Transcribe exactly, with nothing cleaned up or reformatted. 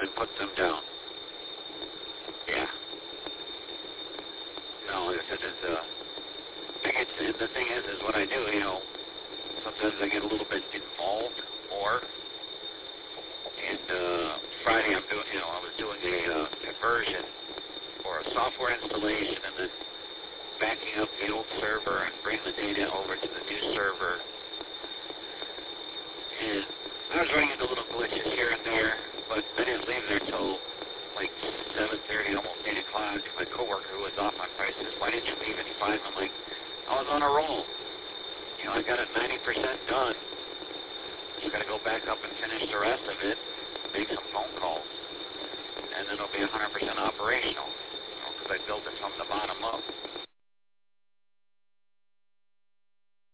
and put them down. Yeah. No, like I said, it's, uh, I think it's, the thing is, is what I do, you know, sometimes I get a little bit involved more. And uh, Friday I'm doing, you know, I was doing a uh, conversion for a software installation and then backing up the old server and bringing the data over to the new server. And I was running into little glitches here and there, but I didn't leave there till like seven thirty, almost eight o'clock. My coworker who was off on price says, "Why didn't you leave at five?" I'm like, I was on a roll. You know, I got it ninety percent done. Just got to go back up and finish the rest of it, make some phone calls, and then it'll be one hundred percent operational, because you know, I built it from the bottom up.